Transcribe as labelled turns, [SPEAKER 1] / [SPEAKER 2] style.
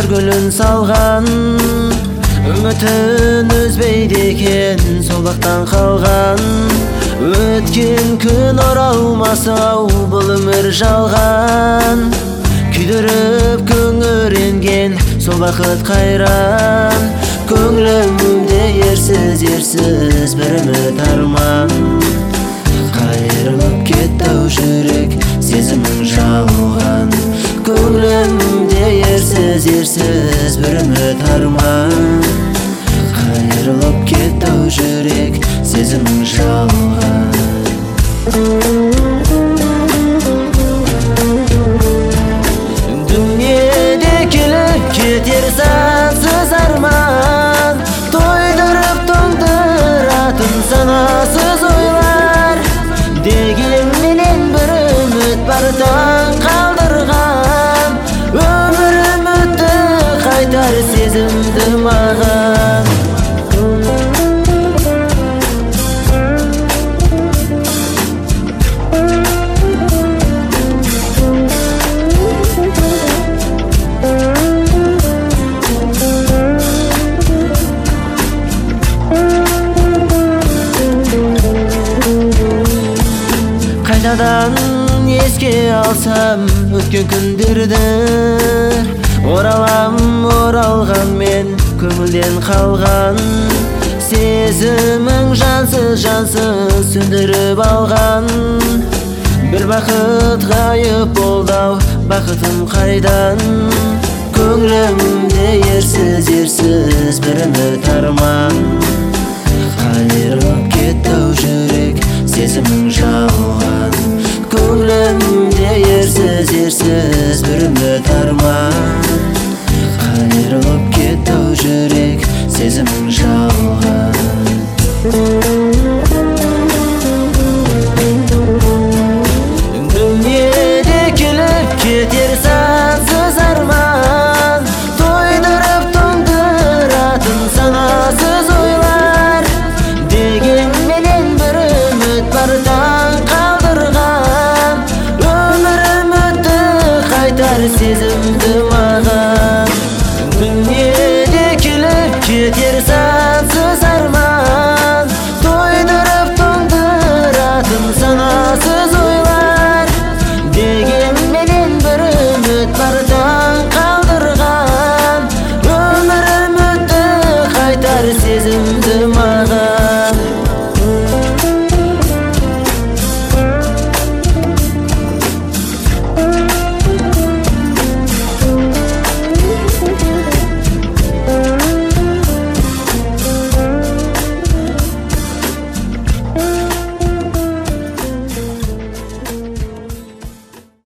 [SPEAKER 1] көргүлүн салган, үмүтүн үзбейди экен, сол бактан калган. Өткөн күн оралмаса бул өмүр жалган. Күйдүрүп көңүренген сол бакыт кайран. Көңлүмдө ерсиз бир үмүт арман. Кайрылып кетти жүрөк, сезимиң жалган. Көңлүмдө ерсиз бир үмүт арман. Кайрылып кетти жүрөк, сезимиң жалган. Дүниеде келип кетер сансыз арман, тойдырып тоңдыратын санасыз ойлар. Дегем менен бір үміт бар таң қалдырған, өмір үмітті қайтар сезімді маған. Қайтадан еске алсам өткен күндерді, оралған мен көңілден қалған. Сезімің жансыз сөндіріп алған. Бір бақыт ғайып болды-ау, бақытым қайдан. Көңілімде ерсіз бір үміт арман.